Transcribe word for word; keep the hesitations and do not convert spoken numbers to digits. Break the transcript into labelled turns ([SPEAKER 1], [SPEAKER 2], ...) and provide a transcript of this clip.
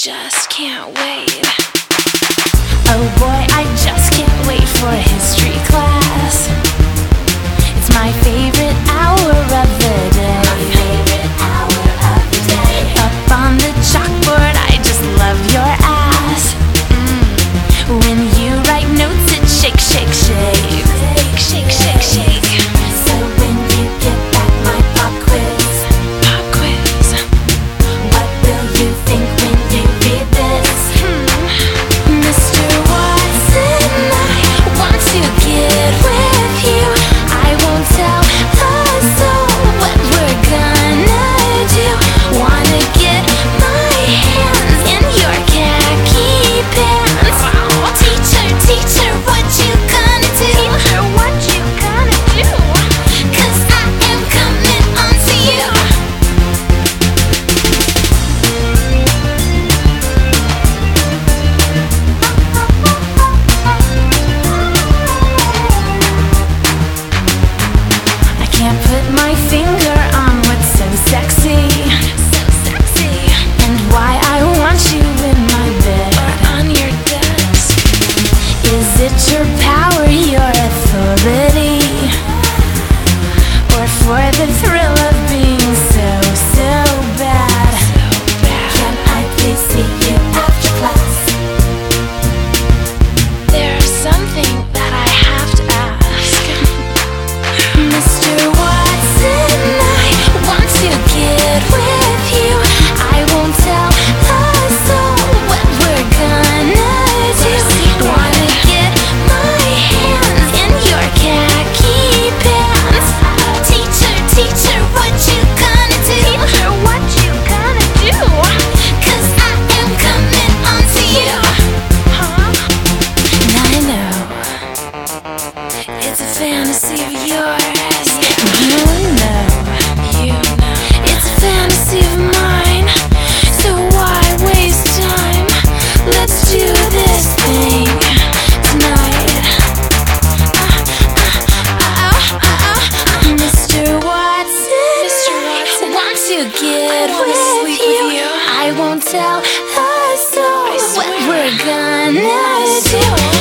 [SPEAKER 1] just can't wait.
[SPEAKER 2] Oh boy, I just can't wait for history class. It's my favorite hour of the day. My favorite hour of the day. Up on the chalkboard, I just love your ass. Mm. When you write notes, it shake, shake, shake. Shake, shake, shake, shake. So when you get back my pop quiz,
[SPEAKER 1] Pop quiz.
[SPEAKER 2] what will you think when you read this?
[SPEAKER 1] Hmm.
[SPEAKER 2] Mister Watson, I want to get with you. I won't tell a soul what we're gonna do. Wanna get my hands in your khaki pants. Teacher, teacher, what you gonna do?
[SPEAKER 1] Teacher, what you gonna do?
[SPEAKER 2] 'Cause I am coming on to you. I can't put my finger on what's so sexy,
[SPEAKER 1] So sexy.
[SPEAKER 2] and why I want you in my bed.
[SPEAKER 1] Or on your desk.
[SPEAKER 2] Is it your power, your authority, or for the thrill of being so, so bad?
[SPEAKER 1] So bad.
[SPEAKER 2] Can I please see you after class?
[SPEAKER 1] There's something that I have to ask.
[SPEAKER 2] Mister Watson, I want to get with you. I won't tell a soul what we're gonna do. Wanna get my hands in your khaki pants. Teacher, teacher, what you gonna do?
[SPEAKER 1] Teacher, what you gonna do?
[SPEAKER 2] 'Cause I am coming on to you.
[SPEAKER 1] Huh?
[SPEAKER 2] And I know it's a fantasy of yours. You know
[SPEAKER 1] You know.
[SPEAKER 2] it's a fantasy of mine. So why waste time? Let's do this thing tonight. Mister Watson,
[SPEAKER 1] Mister Watson,
[SPEAKER 2] want to get
[SPEAKER 1] I wanna
[SPEAKER 2] with,
[SPEAKER 1] sleep
[SPEAKER 2] you.
[SPEAKER 1] with you.
[SPEAKER 2] I won't tell a soul
[SPEAKER 1] I
[SPEAKER 2] what
[SPEAKER 1] swear.
[SPEAKER 2] we're gonna
[SPEAKER 1] I
[SPEAKER 2] do.
[SPEAKER 1] swear.